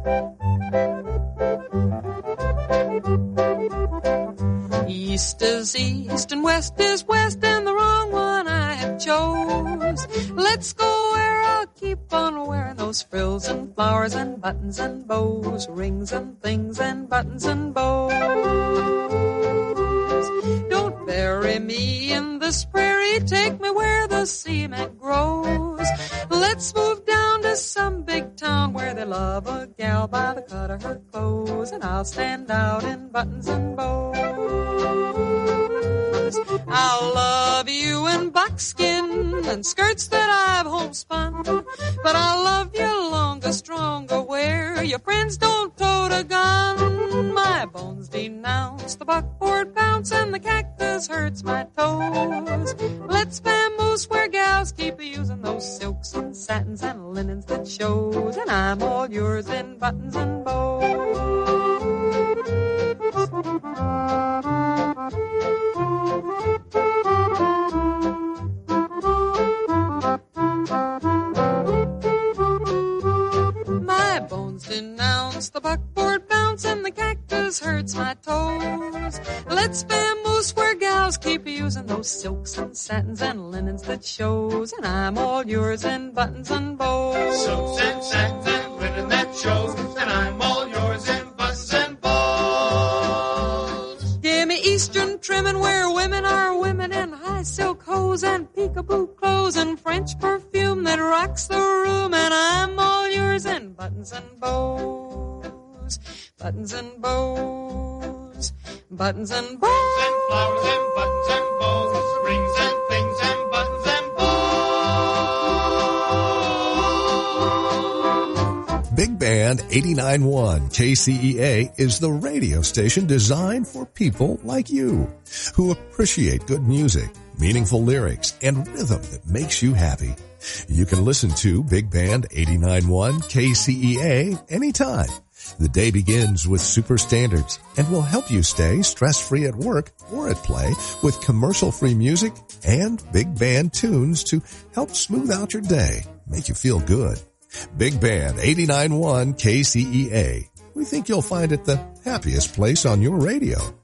East is east and west is west, and the wrong one I have chose. Let's go where I'll keep on wearing those frills and flowers and buttons and bows, rings and things and buttons and bows. Don't bury me in this prairie, take me where the cement grows. Let's move down to some big town where they love a gal by the cut of her clothes, and I'll stand out in buttons and bows. I'll love you in buckskin and skirts that I've homespun, but I'll love you longer, stronger, where your friends don't tote a gun. My bones denounce the buckboard bounce, and the cactus hurts my toes. Let's vamoose where gals keep using those silks and satins and linens that shows, and I'm all yours in buttons and bows. My bones denounce the buckboard bounce, and the cactus hurts my toes. Let's vamoose where gals keep using those silks and satins and linens that shows, and I'm all yours in buttons and bows. Silks and satins and linen that shows, and I'm all yours in buttons and bows. Give me eastern trimming where women are women, and high silk hose and peekaboo clothes and French perfume that rocks the room, and I'm all yours in buttons and bows, buttons and bows, buttons and bows. Rings and flowers and buttons and bows, rings and things and buttons and bows. Big Band 89.1 KCEA is the radio station designed for people like you who appreciate good music, meaningful lyrics, and rhythm that makes you happy. You can listen to Big Band 89.1 KCEA anytime. The day begins with super standards and will help you stay stress-free at work or at play with commercial-free music and big band tunes to help smooth out your day, make you feel good. Big Band 89.1 KCEA. We think you'll find it the happiest place on your radio.